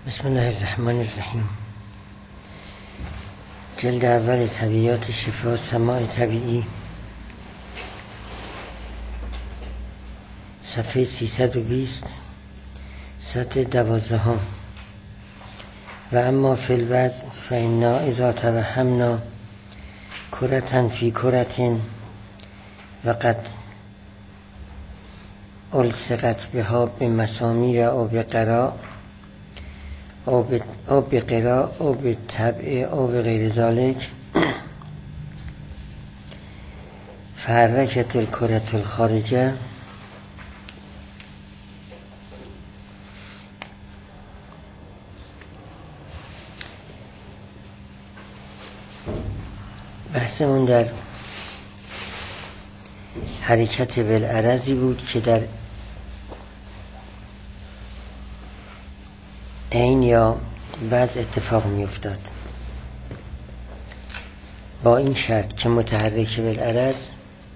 بسم الله الرحمن الرحیم. جلد اول طبیعیات شفا، سماع طبیعی، صفحه 320، سطر 12. و اما فی الوضع فإنا اذا توهمنا کرة فی کرة و قد الصقت بها بمسامیر او بقراء او بقراء او بالطبع او بغیر ذلك فحرکت الکرة الخارجه بحثمون در حرکت بالعرضی بود که در عین یا وضع اتفاق می افتاد، با این شرط که متحرک بالعرض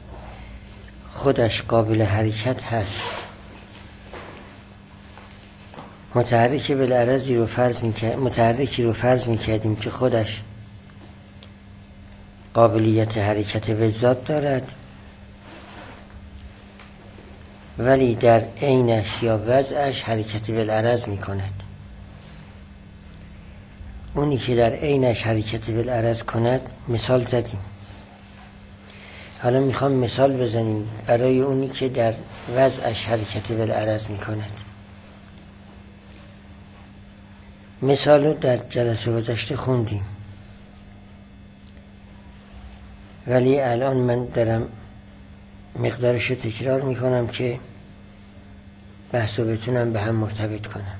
خودش قابل حرکت هست. متحرکی رو فرض می کردیم که خودش قابلیت حرکت به ذات دارد، ولی در عینش یا وضعش حرکت بالعرض می کند. اونی که در عینش حرکت بالعرض کند مثال زدیم. حالا میخوام مثال بزنیم برای اونی که در وضعش حرکت بالعرض می کند. مثال رو در جلسه گذشته خوندیم، ولی الان من دارم مقدارش رو تکرار میکنم که بحث رو بتونم به هم مرتبط کنم.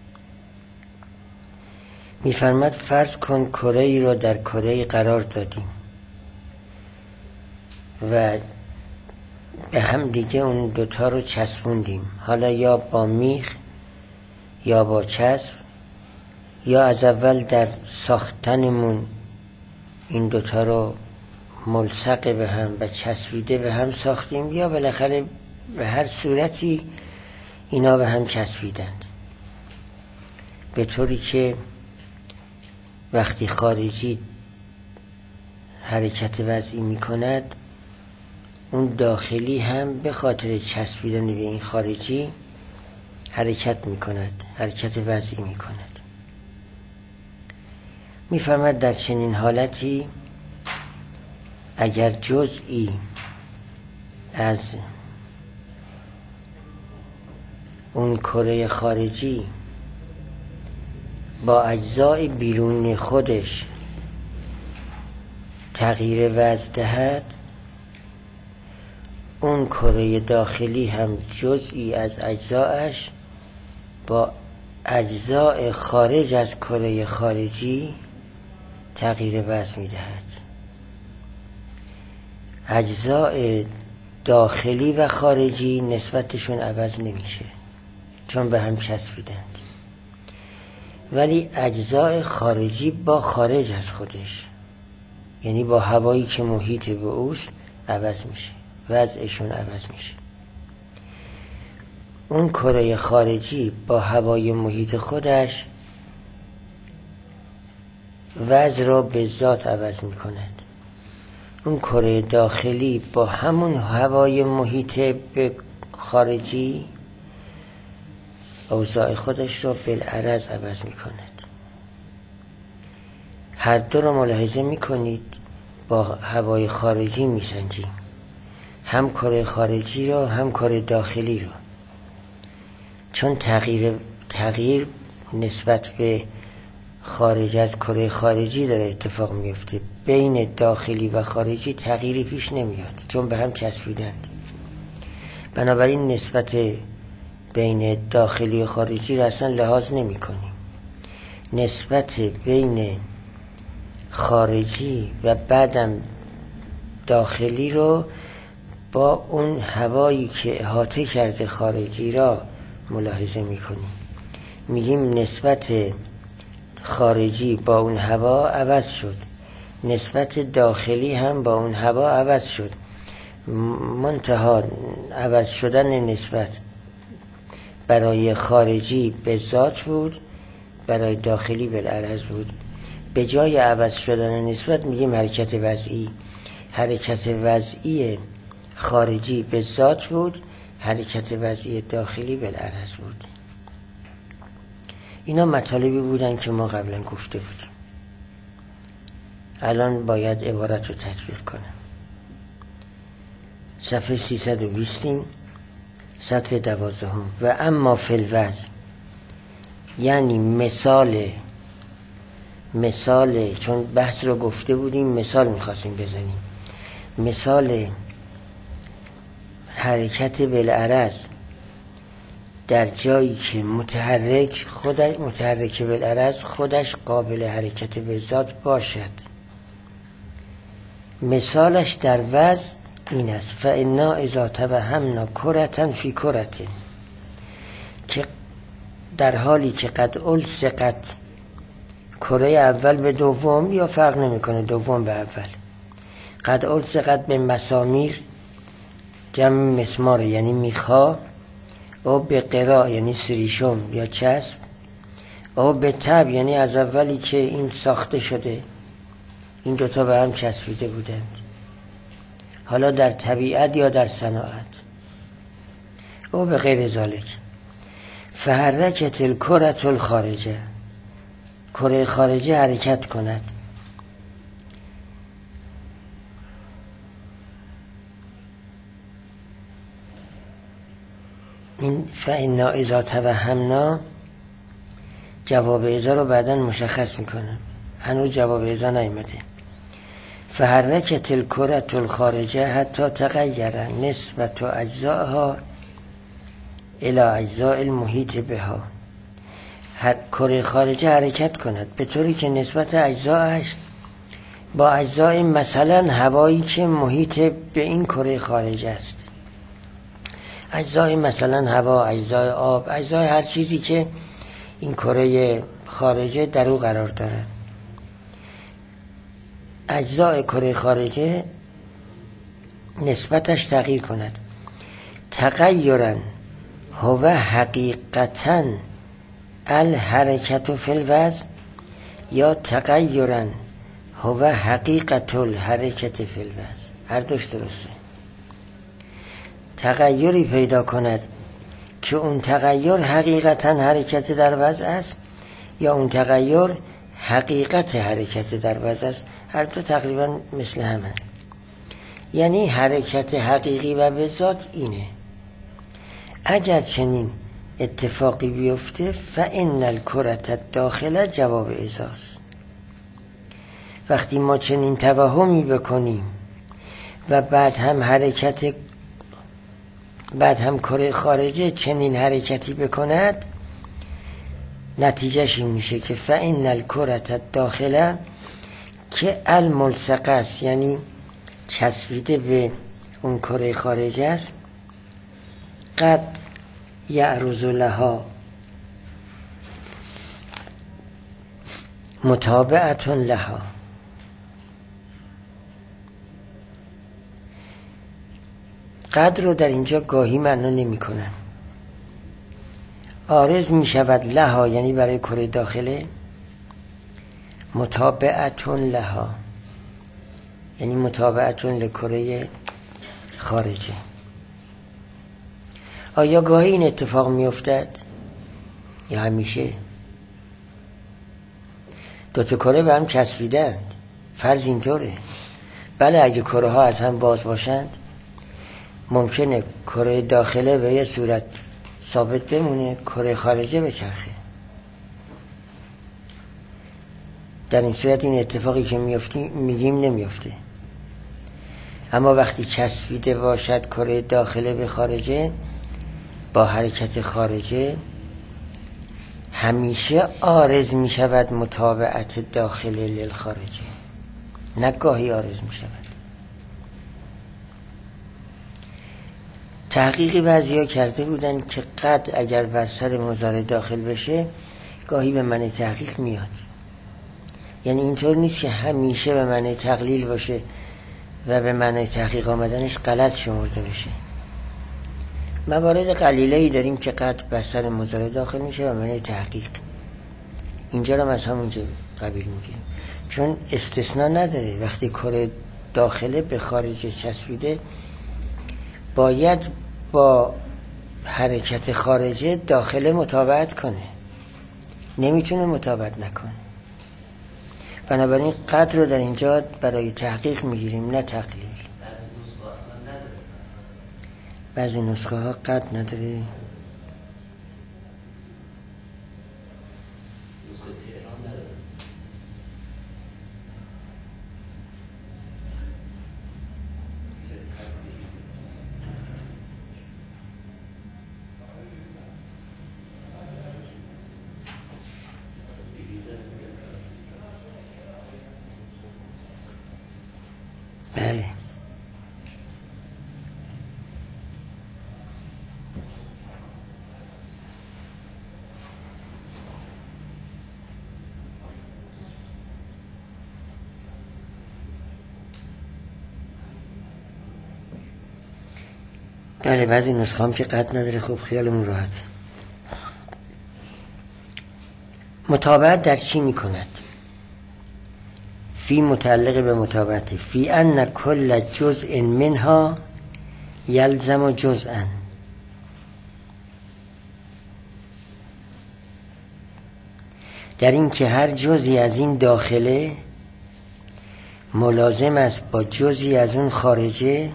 میفرماد فرض کن کره ای رو در کره ای قرار دادیم و به هم دیگه اون دوتا رو چسبوندیم، حالا یا با میخ یا با چسب، یا از اول در ساختنمون این دوتا رو ملصق به هم و چسبیده به هم ساختیم، یا بالاخره به هر صورتی اینا به هم چسبیدند، به طوری که وقتی خارجی حرکت وضعی می کند اون داخلی هم به خاطر چسبیدن به این خارجی حرکت می کند، حرکت وضعی می کند. می فرماید در چنین حالتی اگر جزئی از اون کره خارجی با اجزای بیرون خودش تغییر وضع دهد، اون کره داخلی هم جزئی از اجزایش با اجزای خارج از کره خارجی تغییر وضع می دهد. اجزای داخلی و خارجی نسبتشون عوض نمیشه چون به هم چسبیدند، ولی اجزای خارجی با خارج از خودش، یعنی با هوایی که محیط به اوست، عوض میشه، وضعشون عوض میشه. اون کره خارجی با هوای محیط خودش وضع را به ذات عوض میکند. اون کره داخلی با همون هوای محیط به خارجی اوضاع خودش را بالعرض عوض می کند. هر دو رو ملاحظه می کنید، با هوای خارجی می سنجیم، هم کره خارجی را هم کره داخلی را، چون تغییر نسبت به خارج از کره خارجی داره اتفاق می افته. بین داخلی و خارجی تغییری پیش نمیاد چون به هم چسبیدند. بنابراین نسبت بین داخلی و خارجی را اصلا لحاظ نمی کنیم. نسبت بین خارجی و بعدم داخلی رو با اون هوایی که احاطه کرده خارجی را ملاحظه می کنیم. میگیم نسبت خارجی با اون هوا عوض شد، نسبت داخلی هم با اون هوا عوض شد. منتها عوض شدن نسبت برای خارجی به ذات بود، برای داخلی بالعرض بود، به جای عوض شدن نسبت میگیم حرکت وضعی. حرکت وضعی خارجی به ذات بود، حرکت وضعی داخلی بالعرض بود. اینا مطالبی بودن که ما قبلا گفته بودیم. الان باید عبارت رو تطبیق کنم. صفحه 320 سطر 12. و اما فی الوضع، یعنی مثال چون بحث رو گفته بودیم مثال میخواستیم بزنیم. مثال حرکت بالعرض در جایی که متحرک بالعرض خودش قابل حرکت به ذات باشد. مثالش در وضع این است: فانا اذا توهمنا کرة فی کرة، که در حالی که قد الصقت کره اول به دوم، یا فرق نمیکنه دوم به اول، قد الصقت به مسامیر جمع مسمار یعنی میخا، او به قرا یعنی سریشم یا چسب، او به تب یعنی از اولی که این ساخته شده این دوتا به هم چسبیده بودند، حالا در طبیعت یا در صناعت، او به غیر ذالک. فحرکت الکرة الخارجه، کره خارجه حرکت کند. این فانا اذا توهمنا جواب اذا رو بعداً مشخص میکنم، هنوز جواب اذا نیامده. فحرکت الکرة الخارجه حتی تغیر نسبت اجزائها الی اجزاء المحیط بها، کره خارجه حرکت کند به طوری که نسبت اجزایش با اجزای مثلا هوایی که محیط به این کره خارجه است. اجزای مثلا هوا، اجزای آب، اجزای هر چیزی که این کره خارجه در او قرار دارد. اجزای کره خارجه نسبتش تغییر کند. تغییرا هو حقیقتا الحرکت فی الوضع، یا تغییرا هو حقیقت الحرکت فی الوضع، هر دوش درسته. تغییری پیدا کند که اون تغییر حقیقتا حرکت در وضع است، یا اون تغییر حقیقت حرکت در وضع است، هر دو تقریبا مثل همه. یعنی حرکت حقیقی و به ذات اینه. اگر چنین اتفاقی بیفته فان الکرة الداخله جواب اذاست. وقتی ما چنین توهمی بکنیم و بعد هم کره خارجه چنین حرکتی بکند، نتیجهش این میشه که فان الکرة الداخله که الملصقه است، یعنی چسبیده به اون کره خارجه است، قد یعرض لها متابعت لها، قد رو در اینجا گاهی معنا نمی کنن. عارض می شود لها یعنی برای کره داخله، متابعتون لها یعنی متابعتون لکره خارجه. آیا گاهی این اتفاق می افتد یا همیشه؟ دوتا کره به هم چسبیدند، فرض اینطوره. بله، اگه کره ها از هم باز باشند ممکنه کره داخله به یه صورت ثابت بمونه، کره خارجه بچرخه. در این صورت این اتفاقی که میگیم نمیفته. اما وقتی چسبیده باشد کره داخله به خارجه با حرکت خارجه، همیشه عارض می شود متابعت داخله للخارجه، نه گاهی عارض می شود. تحقیقی بعضیا کرده بودن که قد اگر بر سر مضارع داخل بشه گاهی به معنی تحقیق میاد. یعنی اینطور نیست که همیشه به معنی تقلیل باشه و به معنی تحقیق آمدنش غلط شمرده بشه. موارد قلیله‌ای داریم که قد بر سر مضارع داخل میشه و معنی تحقیق. اینجا رو از همونجا قبیل میگیریم، چون استثناء نداره. وقتی کره داخله به خارج چسبیده باید با حرکت خارجه داخله مطابقت کنه، نمیتونه مطابقت نکنه. بنابراین قدر رو در اینجا برای تحقیق میگیریم نه تقلیل. بعضی نسخه ها قدر نداره. بله بله بعضی نسخه هم که قد نداره. خب خیالمون راحت. مطابقت در چی می کند؟ فی متعلق به مطابقت فی ان کل جزء منها یلزم جزءا. در این که هر جزئی از این داخله ملازم است با جزئی از اون خارجه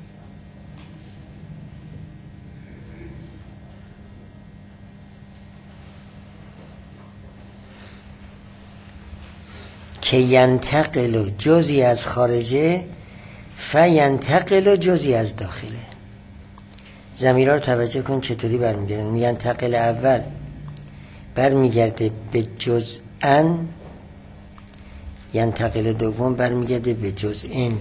که ینتقل جزئی از خارجه فینتقل جزئی از داخله. ضمیرها رو توجه کن چطوری برمیگردن. ینتقل اول برمیگرده به جزءا، ینتقل دوم برمیگرده به جزءین.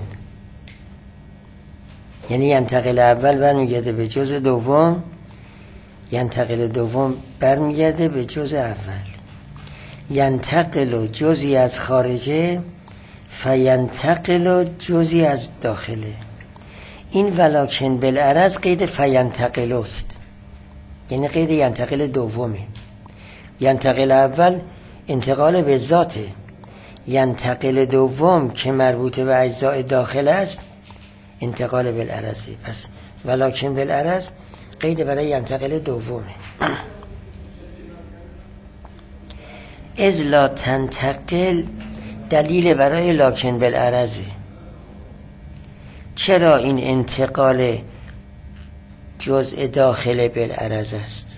یعنی ینتقل اول برمیگرده به جزء دوم، ینتقل دوم برمیگرده به جزء اول. ینتقل جزئی از خارجه فینتقل جزئی از داخله. این ولکن بالعرض قید فینتقل است، یعنی قید ینتقل دومه. ینتقل اول انتقال به ذاته، ینتقل دوم که مربوط به اجزاء داخل است انتقال بالعرضه. پس ولکن بالعرض قید برای ینتقل دومه. از لا تنتقل دلیل برای لکن بالعرضه. چرا این انتقال جزء داخل بالعرض است؟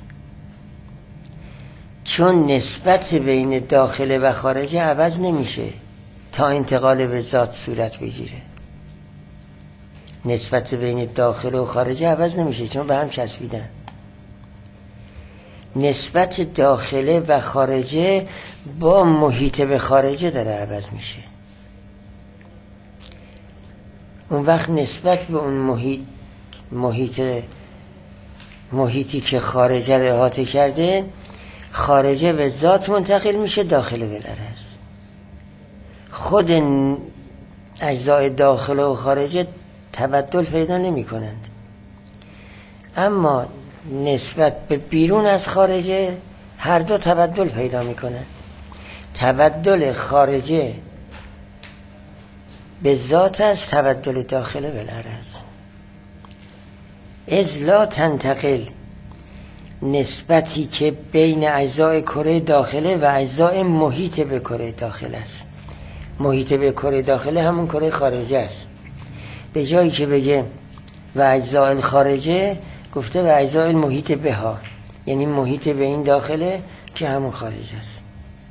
چون نسبت بین داخل و خارجه عوض نمیشه تا انتقال به ذات صورت بگیره. نسبت بین داخل و خارجه عوض نمیشه چون به هم چسبیدن. نسبت داخله و خارجه با محیط به خارجه داره عوض میشه. اون وقت نسبت به اون محیطی که خارجه رو احاطه کرده، خارجه به ذات منتقل میشه، داخله بالعرض. خود اجزای داخل و خارجه تبدل پیدا نمی کنند، اما نسبت به بیرون از خارجه هر دو تبدل پیدا می کنند. تبدل خارجه به ذات است، تبدل داخله بالعرض. از لا تنتقل نسبتی که بین اجزای کره داخله و اجزای محیط به کره داخل است. محیط به کره داخله همون کره خارجه است. به جایی که بگه و اجزای الخارجه گفته و اجزای المحیط بها، یعنی محیط به این داخله که همون خارج است.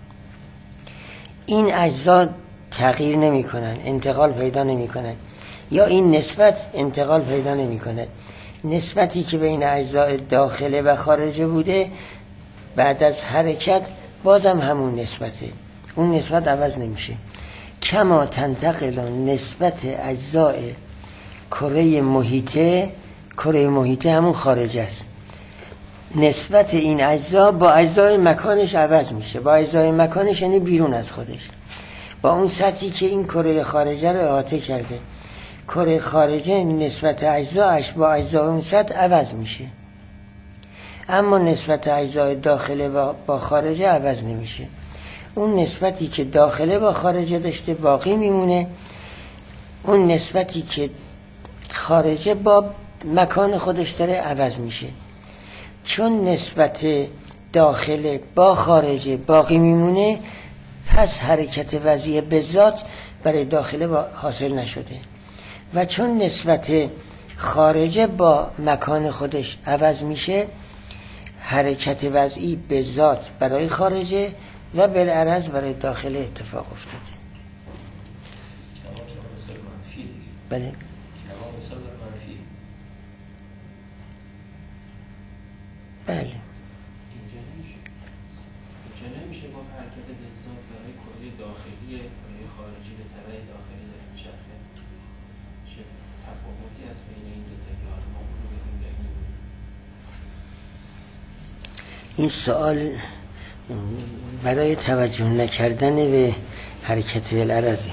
این اجزا تغییر نمی کنن، انتقال پیدا نمی کنن، یا این نسبت انتقال پیدا نمی کنه. نسبتی که بین اجزای داخله و خارجه بوده بعد از حرکت بازم همون نسبته، اون نسبت عوض نمیشه. کما تنتقل نسبت اجزای کره محیطه، کره محیطه همون خارجه است، نسبت این اجزا با اجزای مکانش عوض میشه. با اجزای مکانش یعنی بیرون از خودش، با اون سطحی که این کره خارجه رو احاطه کرده. کره خارجه نسبت اجزاش با اجزای اون سطح عوض میشه، اما نسبت اجزای داخله با خارجه عوض نمیشه. اون نسبتی که داخله با خارجه داشته باقی میمونه، اون نسبتی که خارجه با مکان خودش داره عوض میشه. چون نسبت داخله با خارجه باقی میمونه، پس حرکت وضعی به ذات برای داخله حاصل نشده و چون نسبت خارجه با مکان خودش عوض میشه، حرکت وضعی به ذات برای خارجه و بالعرض برای داخله اتفاق افتاده. بله. بله. اینجا نمیشه با حرکت به ذات برای کره داخلی کره خارجی به تبع داخلی داره میچرخه. چه تفاوتی هست بین این دو تا که حالا ما بگیم؟ این سوال برای توجه نکردن به حرکت بالعرضه.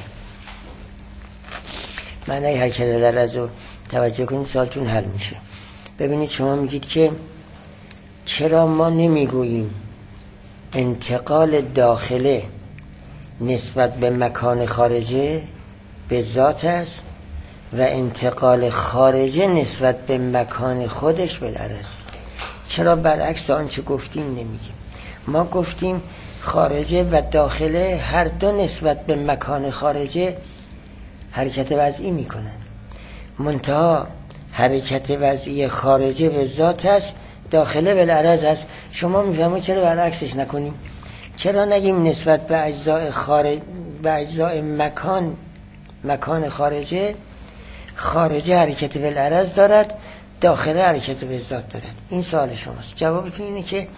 معنی حرکت بالعرض رو توجه کنید سوالتون حل میشه. ببینید شما میگید که چرا ما نمیگوییم انتقال داخله نسبت به مکان خارجه به ذات است و انتقال خارجه نسبت به مکان خودش بالعرض؟ چرا برعکس آنچه گفتیم نمیگیم؟ ما گفتیم خارجه و داخله هر دو نسبت به مکان خارجه حرکت وضعی میکنند، منتها حرکت وضعی خارجه به ذات است، داخله بالعرض است. شما میفهمید چرا برعکسش نکنیم؟ چرا نگیم نسبت به اجزاء به اجزاء مکان خارجه حرکت بالعرض دارد، داخله حرکت به ذات دارد؟ این سوال شماست. جوابتون اینه که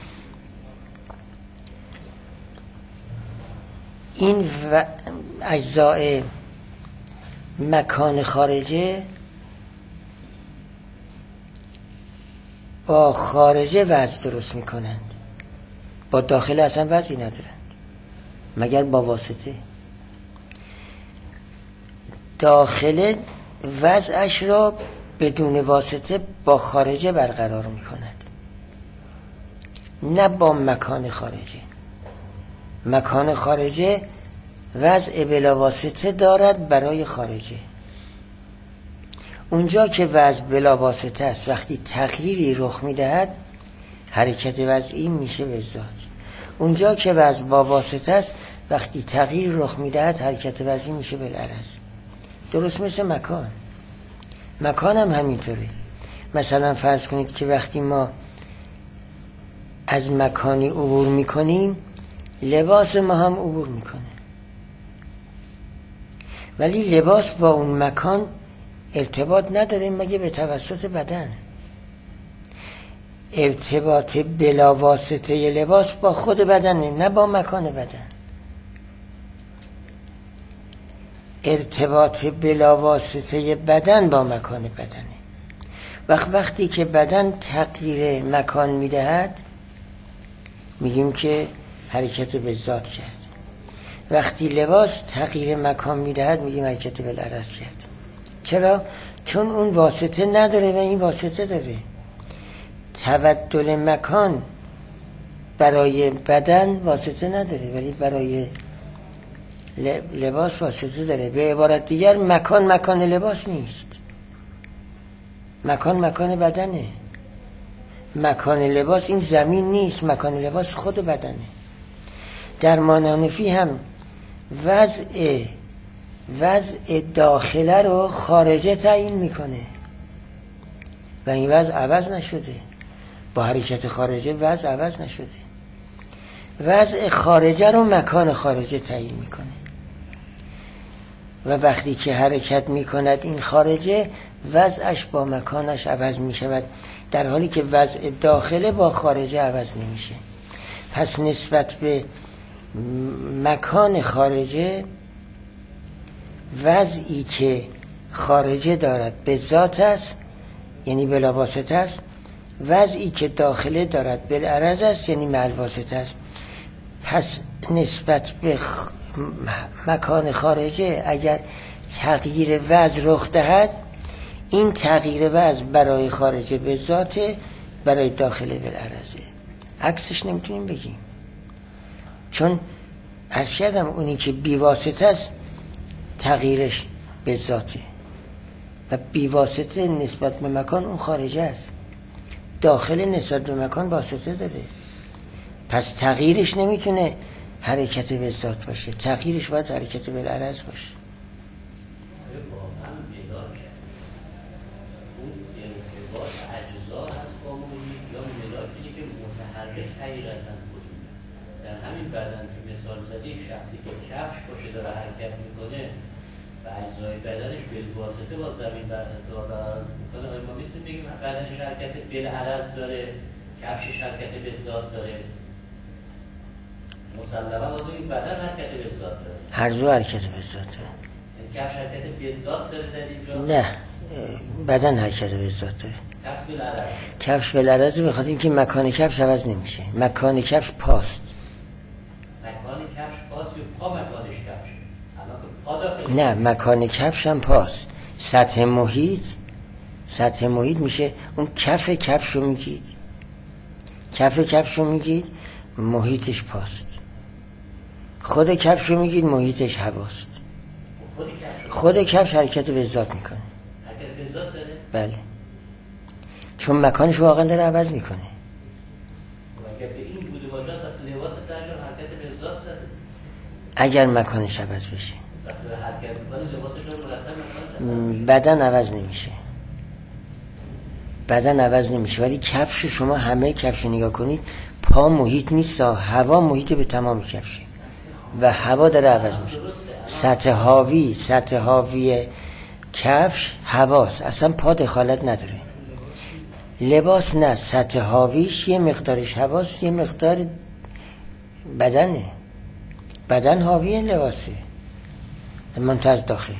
این اجزاء مکان خارجه با خارجه وضع درست میکنند، با داخله اصلا وضعی ندارند مگر با واسطه. داخله وضعش را بدون واسطه با خارجه برقرار میکند، نه با مکان خارجه. مکان خارجه وضع بلا واسطه دارد برای خارجه. اونجا که وضع بلا واسطه است، وقتی تغییری رخ میدهد حرکت وضعی میشه به ذات. اونجا که وضع با واسطه است، وقتی تغییر رخ میدهد حرکت وضعی میشه بالعرض. درست مثل مکان هم همینطوره. مثلا فرض کنید که وقتی ما از مکانی عبور میکنیم، لباس ما هم عبور میکنه، ولی لباس با اون مکان ارتباط نداره مگه به توسط بدن. ارتباط بلا واسطه لباس با خود بدنه، نه با مکان بدن. ارتباط بلا واسطه بدن با مکان بدنه. وقتی که بدن تغییر مکان میدهد میگیم که حرکت به ذات کرد. وقتی لباس تغییر مکان میدهد میگیم حرکت بالعرض کرد. چرا؟ چون اون واسطه نداره و این واسطه داره. تبدل مکان برای بدن واسطه نداره ولی برای لباس واسطه داره. به عبارت دیگر مکان لباس نیست، مکان بدنه. مکان لباس این زمین نیست، مکان لباس خود بدنه. در مانانفی هم وضع داخله رو خارجه تعیین میکنه و این وضع عوض نشده. با حرکت خارجه وضع عوض نشده. وضع خارجه رو مکان خارجه تعیین میکنه و وقتی که حرکت میکند این خارجه، وضعش با مکانش عوض میشود، در حالی که وضع داخله با خارجه عوض نمیشه. پس نسبت به مکان خارجه، وضعی که خارجه دارد به ذات است، یعنی بلا واسطه است. وضعی که داخله دارد بالعرض است، یعنی مع الواسطه است. پس نسبت به مکان خارجه اگر تغییر وضع رخ دهد، این تغییر وضع برای خارجه به ذاته، برای داخله بالعرضه. عکسش نمیتونیم بگیم، چون عرض کردم اونی که بیواسطه است تغییرش به ذاته و بیواسطه نسبت به مکان اون خارجه است. داخل نسبت به مکان واسطه داره، پس تغییرش نمیتونه حرکت به ذات باشه، تغییرش باید حرکت به العرض باشه. در همین بدن که مثال زدی شخصی که کفش باشه داره حرکت میکنه و اجزای بدنش بالواسطه با زمین برقرار میکنه، آیا ما میتونیم بگیم بدنش حرکت بالعرض داره، کفشش حرکت به ذات داره؟ مسلما واسه این بدن حرکت به ذات داره، هر دو حرکت به ذات داره. کفش حرکت به ذات داره در اینجا؟ نه، بدن حرکت به ذات داره. کفش بالعرض. کفش بالعرض به خاطر اینکه مکان کفش عوض نمیشه. مکان کفش پاست. مکان کفش پاست یا پا مکانش کفش؟ الان پا داخل. نه، مکان کفش هم پاست. سطح محیط میشه اون کف کفش رو میگید. کف کفش رو میگید، محیطش پاست. خود کفش رو میگید، محیطش هواست. خود کفش حرکت به ذات میکنه. حرکت به ذات داره؟ بله، چون مکانش واقعا داره عوض میکنه. اگر به این بوده باشد پس لباس درجا حرکت به ذات داره. اگر مکانش عوض بشه حرکت میکنه لباسش رو مرتب بدن عوض نمیشه. بدن عوض نمیشه، ولی کفش شما همه کفش نگاه کنید، پا محیط نیست، هوا محیط به تمام کفشه و هوا داره عوض میشه. سطح حاوی کفش هواست، اصلا پا دخالت نداره. لباس نه، سطح حاویش یه مقدارش هواست، یه مقدار بدنه. بدن حاوی لباسه منتهی از داخل.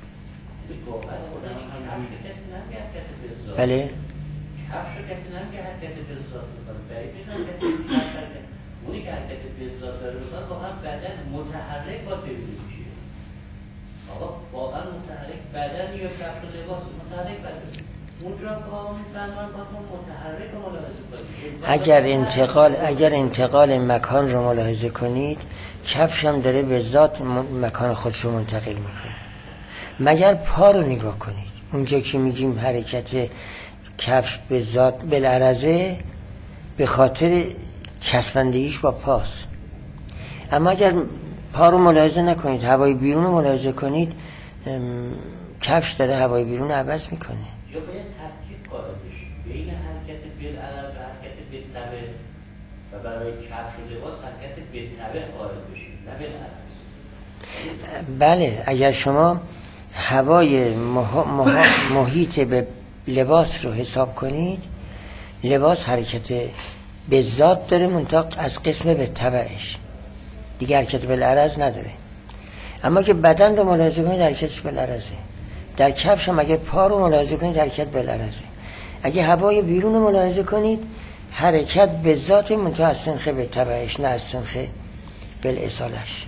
بله، کفش رو کسی نمیگه حرکت به ذات میکنه، بعید میدونم اونی که حرکت به ذات داره میکنه واقعا بدن متحرک باید ببینیم چیه. آقا واقعا متحرک بدن یا کفش و لباس متحرک بدن اونجا متحرک رو ملاحظه کنید. اگر انتقال مکان رو ملاحظه کنید، کفش هم داره به ذات مکان خودش رو منتقل میکنه. مگر پا رو نگاه کنید، اونجا که میگیم حرکت کفش به ذات بالعرضه به خاطر چسبندگیش با پاست. اما اگر پا رو ملاحظه نکنید، هوای بیرون رو ملاحظه کنید، کفش داره هوای بیرون رو عوض میکنه. یا باید ترکیب قائل بشیم بین حرکت بالعرض و حرکت بالتبع و برای کفش و لباس حرکت بالتبع قائل بشیم نه بالعرض. بله، اگر شما هوای محیط به لباس رو حساب کنید، لباس حرکت به ذات داره منطق از قسم به تبعش، دیگه حرکت بالعرض نداره. اما که بدن رو ملاحظه کنید حرکتش بالعرضه. در کفش هم اگه پا رو ملاحظه کنید حرکت بالعرضه. اگه هوای بیرون رو ملاحظه کنید حرکت به ذات منطق از سنخ به تبعش، نه از سنخ بالاصالش.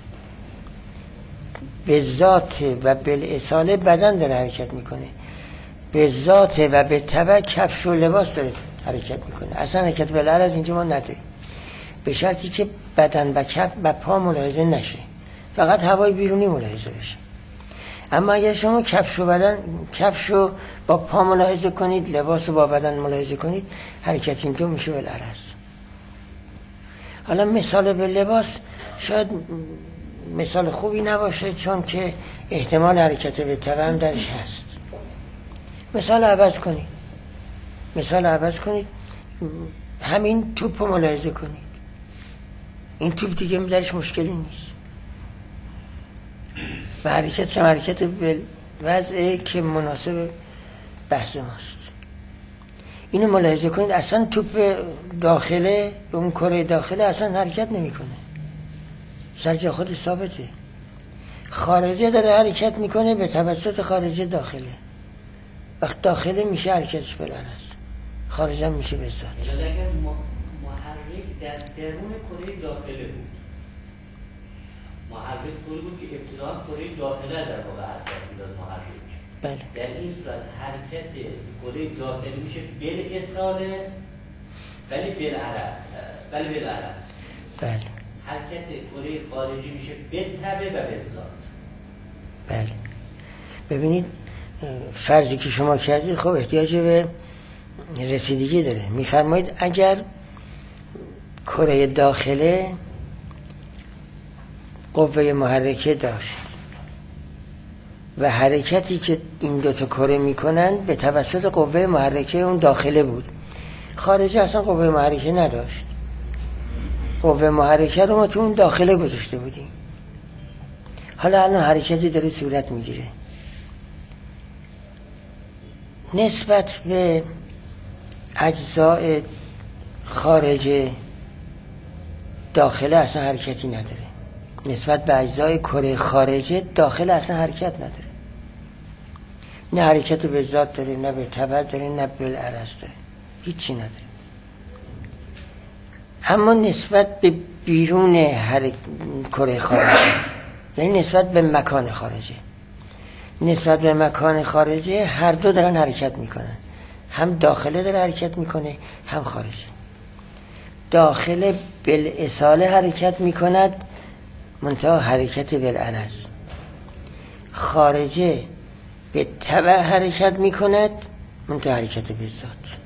به ذات و بالاصاله بدن داره حرکت میکنه، به ذات و به تبع کفش و لباس داره حرکت میکنه. اصلا حرکت بالعرض اینجا ما نداریم، به شرطی که بدن و کف و پا ملاحظه نشه، فقط هوای بیرونی ملاحظه بشه. اما اگر شما کفش رو با پا ملاحظه کنید، لباس رو با بدن ملاحظه کنید، حرکت این دو میشه بالعرض. حالا مثال به لباس شاید مثال خوبی نباشه، چون که احتمال حرکت به تبع هم درش هست. مثال عوض کنید، همین توپ رو ملاحظه کنید. این توپ دیگه درش مشکلی نیست و حرکتش هم حرکت به وضعه که مناسب بحث ماست. اینو ملاحظه کنید، اصلا توپ داخله به اون کره داخله اصلا حرکت نمیکنه، سر جا خود ثابته. خارجه داره حرکت میکنه به توسط خارجه داخله. وقت داخله میشه حرکتش بالعرض، خارجه میشه به ذات. اگر محرک در درون کره داخله بود، محرک طوری بود که ابتداء کره داخله در واقع حرکت میداد محرک. بله. در این صورت حرکت کره داخله میشه بالاصاله ولی بالعرض. بله. حرکت کره خارجی میشه به تبع و به ذات. بله ببینید فرضی که شما کردید خب احتیاج به رسیدگی داره. میفرمایید اگر کره داخله قوه محرکه داشت و حرکتی که این دوتا کره میکنن به توسط قوه محرکه اون داخله بود، خارجه اصلا قوه محرکه نداشت، قوه محرکه رو ما تو اون داخله گذاشته بودیم، حالا الان حرکتی داره صورت میگیره، نسبت به اجزاء خارج داخله اصلا حرکتی نداره، نسبت به اجزای کره خارجه داخل اصلا حرکت نداره، نه حرکت به ذات داره، نه به تبع داره، نه بالعرض داره، هیچی نداره. اما نسبت به بیرون کره خارجه، یعنی نسبت به مکان خارجه، نسبت به مکان خارجه هر دو دارن حرکت میکنن، هم داخله داره حرکت میکنه هم خارجه. داخله بالاصاله حرکت میکند منتها حرکت بالعرض، خارجه به تبع حرکت میکند منتها حرکت به ذات.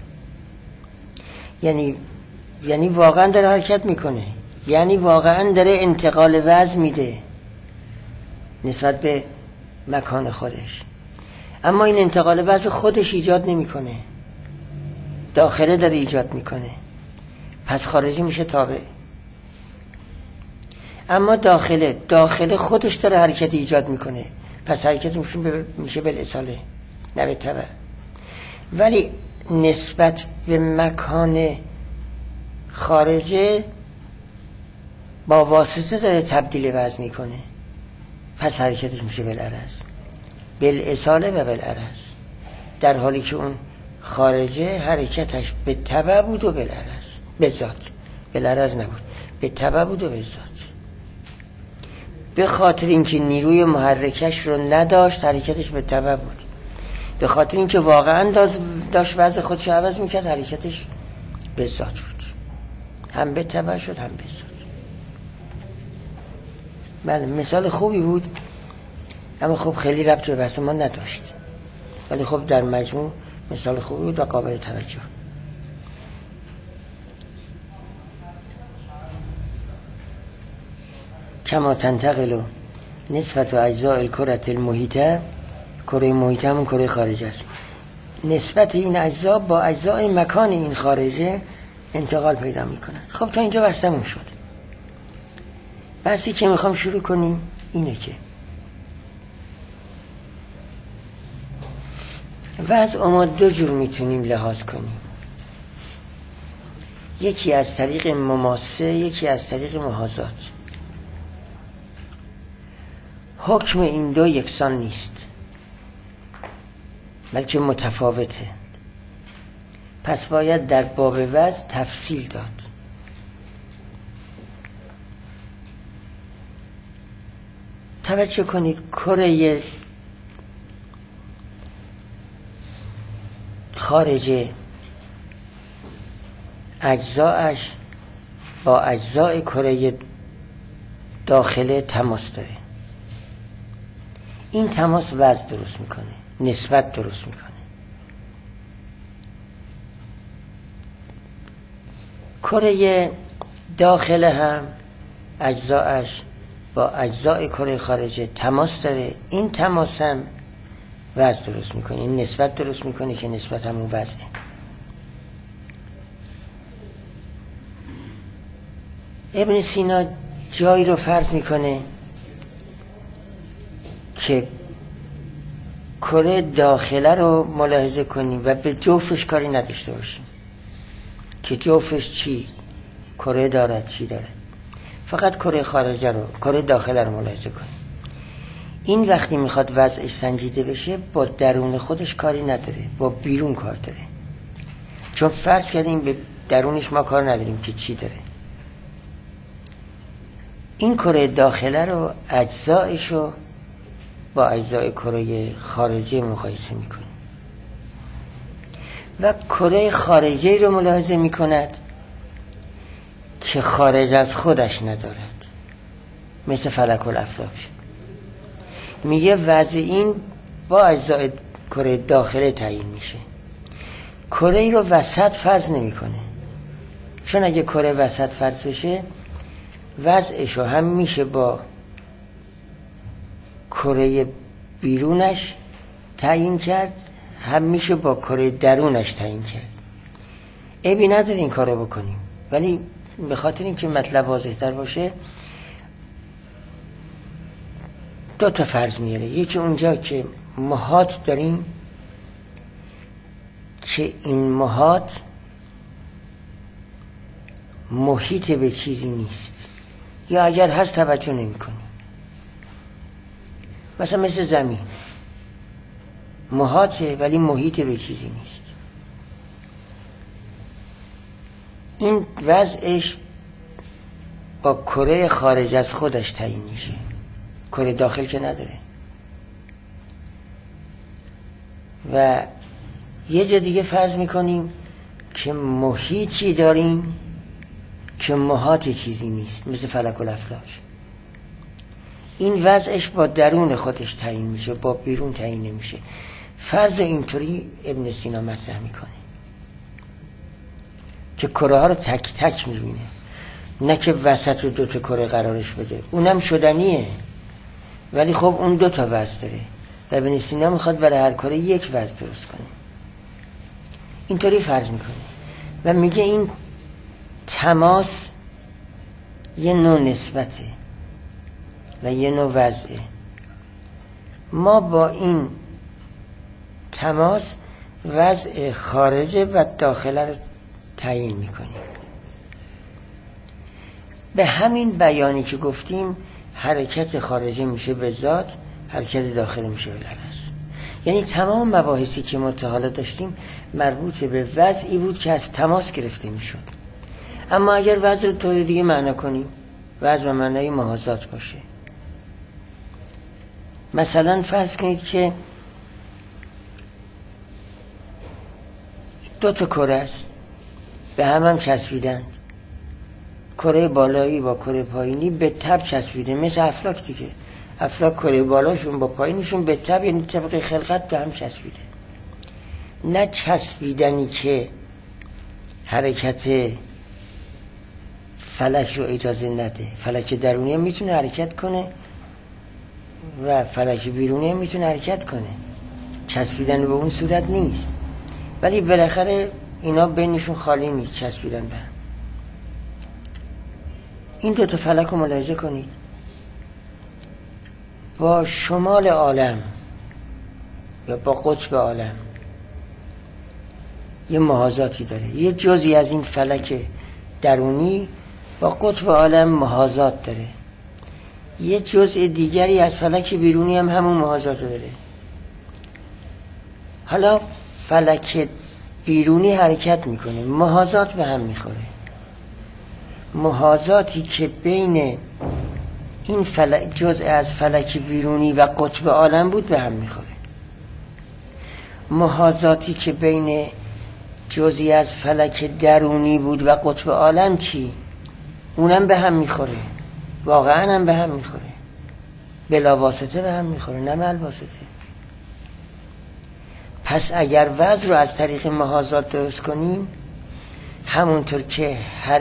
یعنی واقعا داره حرکت میکنه، یعنی واقعا داره انتقال وزن میده نسبت به مکان خودش، اما این انتقال وزن خودش ایجاد نمیکنه، داخله داره ایجاد میکنه، پس خارجی میشه تابع. اما داخله خودش داره حرکت ایجاد میکنه، پس حرکت میشه بالاصاله نه به تبع. ولی نسبت به مکان خارجه با واسطه داره تبدیل وزن میکنه، پس حرکتش میشه بالعرض، بالاصاله و بالعرض، در حالی که اون خارجه حرکتش به تبع بود و بالعرض، به ذات، بالعرض نبود، به تبع بود و به ذات. به خاطر اینکه نیروی محرکش رو نداشت حرکتش به تبع بود، به خاطر اینکه واقعا داشت وضع خودش عوض میکرد حرکتش به ذات بود، هم به تبع شد هم به ذات. بله مثال خوبی بود، اما خب خیلی ربط به بحث ما نداشت، ولی خب در مجموع مثال خوبی بود و قابل توجه. کما تنتقل نسبت و اجزاء الکره المحیطه، کره محیطه همون کره خارجه است، نسبت این اجزا با اجزای مکان این خارجه انتقال پیدا میکنن. خب تا اینجا بحثمون شد. بحثی که میخوام شروع کنیم اینه که وضع ما دو جور میتونیم لحاظ کنیم، یکی از طریق مماسه، یکی از طریق محاذات. حکم این دو یکسان نیست بلکه متفاوته، پس باید در باب وضع تفصیل داد. توجه کنید کره خارجه اجزایش با اجزای کره داخله تماس داره، این تماس وزن درست میکنه، نسبت درست میکنه. کره داخله هم اجزایش با اجزای کره خارجه تماس داره، این تماس هم وزن درست میکنه، این نسبت درست میکنه که نسبت همون وزنه. ابن سینا جایی رو فرض میکنه که کره داخله رو ملاحظه کنیم و به جوفش کاری نداشته باشیم که جوفش چی کره دارد چی داره، فقط کره خارجه رو، کره داخله رو ملاحظه کنیم. این وقتی میخواد وضعش سنجیده بشه با درون خودش کاری نداره، با بیرون کار داره، چون فرض کردیم به درونش ما کار نداریم که چی داره. این کره داخله رو اجزایش رو با اجزای کره خارجه مقایسه میکنه و کره خارجه رو ملاحظه میکند که خارج از خودش ندارد، مثل فلک الافلاک. میگه وضع این با اجزای کره داخله تعیین میشه. کره ای رو وسط فرض نمیکنه، چون اگه کره وسط فرض بشه وضعش رو هم میشه با کره بیرونش تعیین کرد، هم میشه با کره درونش تعیین کرد. عیبی نداره این کار رو بکنیم، ولی به خاطر اینکه مطلب واضح تر باشه دو تا فرض میاره. یکی اونجا که محاط داریم که این محاط محیط به چیزی نیست، یا اگر هست توجه نمی کنیم. مثل زمین محاطه ولی محیط به چیزی نیست. این وضعش با کره خارج از خودش تعیین میشه، کره داخل که نداره. و یه جا دیگه فرض میکنیم که محیطی داریم که محاط چیزی نیست، مثل فلک الافلاک. این وضعش با درون خودش تعیین میشه، با بیرون تعیین نمیشه. فرض اینطوری ابن سینا مطرح میکنه که کره ها رو تک تک میبینه، نه که وسط رو 2 تا کره قرارش بده. اونم شدنیه، ولی خب اون 2 تا وضع داره و ابن سینا میخواد برای هر کره یک وضع درست کنه. اینطوری فرض میکنه و میگه این تماس یه نوع نسبته و یه نوع وضعه. ما با این تماس وضع خارجه و داخله رو تعیین میکنیم. به همین بیانی که گفتیم حرکت خارجه میشه به ذات، حرکت داخله میشه به لفظ. یعنی تمام مباحثی که ما تا حالا داشتیم مربوط به وضعی بود که از تماس گرفته میشد. اما اگر وضع رو طور دیگه معنا کنیم، وضع به معنای محاذات باشه. مثلا فرض کنید که 2 تا کره است، به هم چسبیدند. کره بالایی با کره پایینی به تب چسبیده، مثل افلاک دیگه. افلاک کره بالاشون با پایینشون به تب، یعنی طبق خلقت به هم چسبیده. نه چسبیدنی که حرکت فلک رو اجازه نده. فلک درونی هم میتونه حرکت کنه و فلک بیرونی هم میتونه حرکت کنه، چسبیدن به اون صورت نیست، ولی بالاخره اینا بینشون خالی نیست، چسبیدن به هم. این 2 تا فلک رو ملاحظه کنید. با شمال عالم یا با قطب عالم یه محاذاتی داره. یه جزئی از این فلک درونی با قطب عالم محاذات داره. یه جزء دیگری از فلک بیرونی هم همون محاذات داره. حالا فلک بیرونی حرکت میکنه، محاذات به هم میخوره. محاذاتی که بین این جزء از فلک بیرونی و قطب عالم بود به هم میخوره. محاذاتی که بین جزئی از فلک درونی بود و قطب عالم چی؟ اونم به هم میخوره، واقعا هم به هم میخوره، بلا واسطه به هم میخوره، نه مل واسطه. پس اگر وضع رو از طریق محاذات درست کنیم، همونطور که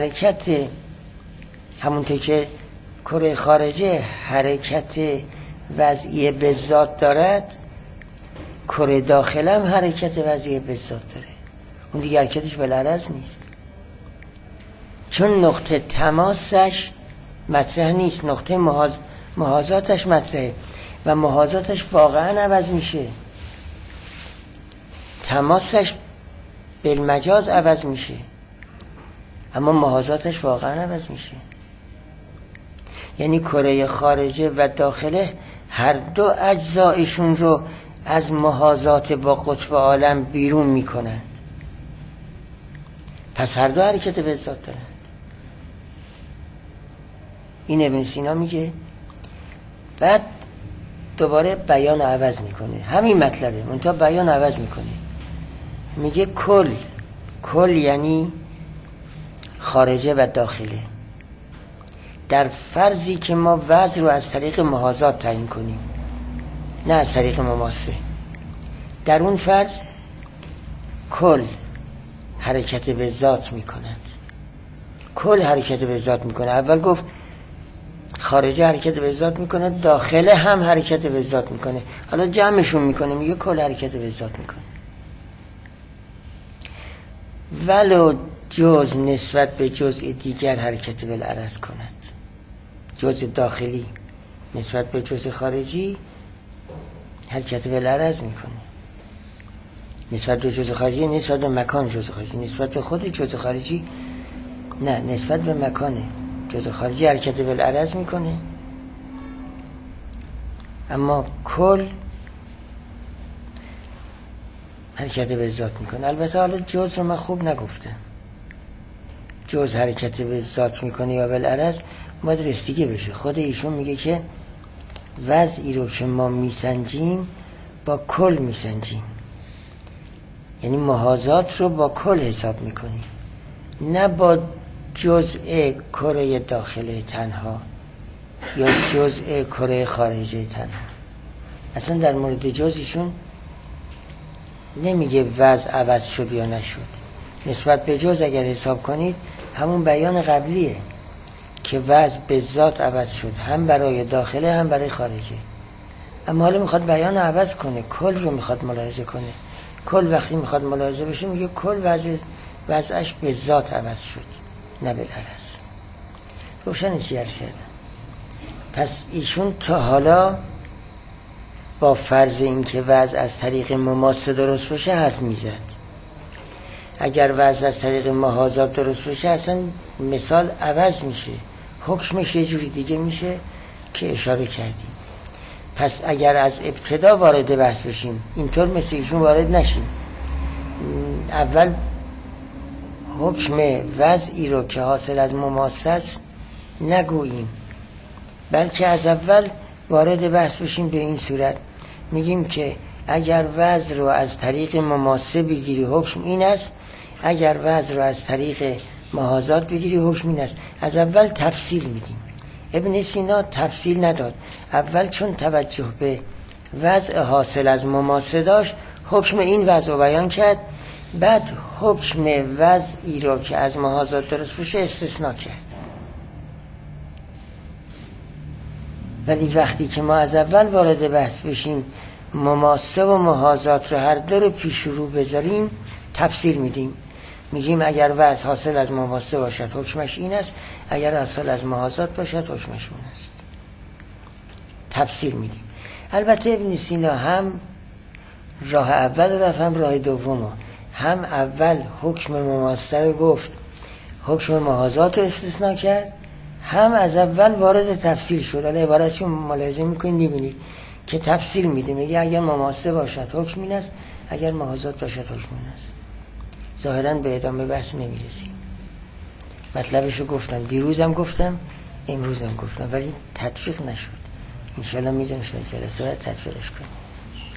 کره خارجه حرکت وضعی به ذات دارد، کره داخل هم حرکت وضعی به ذات داره. اون دیگه حرکتش بالعرض نیست، چون نقطه تماسش مطرح نیست، نقطه محاذاتش مطرحه و محاذاتش واقعا عوض میشه، تماسش بالمجاز عوض میشه، اما محاذاتش واقعا عوض میشه. یعنی کره خارجه و داخله هر 2 اجزایشون رو از محاذات با قطب عالم بیرون میکنند، پس هر 2 حرکت به ذات دارند. این ابن سینا میگه. بعد دوباره بیان عوض میکنه، همین مطلبه منتها بیان عوض میکنه. میگه کل یعنی خارجه و داخله. در فرضی که ما وضع رو از طریق محاذات تعیین کنیم نه از طریق مماسه، در اون فرض کل حرکت به ذات می کند. کل حرکت به ذات می کنه. اول گفت خارجه حرکت به ذات می کنه، داخله هم حرکت به ذات می کنه، حالا جمعشون می کنه میگه کل حرکت به ذات می کنه. ولو جز نسبت به جزء دیگر حرکت بالعرض کند، جزء داخلی نسبت به جزء خارجی حرکت بالعرض میکنه. نسبت به جزء خارجی نسبت به مکان جزء خارجی، نسبت به خود جزء خارجی نه، نسبت به مکان جزء خارجی حرکت بالعرض میکنه، اما کل حرکت به ذات میکنه. البته حالا جز رو من خوب نگفتم، جز حرکت به ذات میکنه یا بالعرض باید رستیگه بشه. خود ایشون میگه که وضعی رو که ما میسنجیم با کل میسنجیم، یعنی محاذات رو با کل حساب میکنیم نه با جزء کره داخله تنها یا جزء کره خارجه تنها. اصلا در مورد جزئیشون نمیگه وضع عوض شد یا نشد. نسبت به جز اگر حساب کنید همون بیان قبلیه که وضع به ذات عوض شد، هم برای داخله هم برای خارجه. اما حالا میخواد بیان رو عوض کنه، کل رو میخواد ملاحظه کنه. کل وقتی میخواد ملاحظه بشه میگه کل وضعش به ذات عوض شد نه بالعرض. روشن چی عرض کردم؟ پس ایشون تا حالا با فرض این که وضع از طریق مماسه درست باشه حرف میزد. اگر وضع از طریق محاذات درست باشه اصلا مثال عوض میشه، حکمش یه جوری دیگه میشه که اشاره کردیم. پس اگر از ابتدا وارد بحث بشیم اینطور مثل ایشون وارد نشیم، اول حکم وضعی رو که حاصل از مماسه است نگوییم، بلکه از اول وارد بحث بشیم به این صورت میگیم که اگر وضع رو از طریق مماسه بگیری حکم این است، اگر وضع رو از طریق محاذات بگیری حکم این است. از اول تفصیل میدیم. ابن سینا تفصیل نداد، اول چون توجه به وضع حاصل از مماسه داشت حکم این وضع رو بیان کرد، بعد حکم وضعی رو که از محاذات درست بشه استثناء کرد. ولی وقتی که ما از اول وارد بحث بشیم مماسه و محاذات رو هر دو رو پیش رو بذاریم تفسیر میدیم، میگیم اگر وضع حاصل از مماسه باشد حکمش این است، اگر حاصل از محاذات باشد حکمش اون است. تفسیر میدیم. البته ابن سینا هم راه اول رفت هم راه دوم، هم اول حکم مماسه رو گفت حکم محاذات رو استثناء کرد، هم از اول وارد تفصیل شد. حالا عبارتی ملاحظه میکنید میبینید که تفصیل میده، میگه اگر مماسه باشد حکم این است، اگر محاذات باشد حکم این است. ظاهرا به ادامه بحث نمیرسیم. مطلبشو گفتم، دیروزم گفتم، امروزم گفتم، ولی تطبیق نشد. انشالله میذارم جلسه بعد تطبیقش کنیم.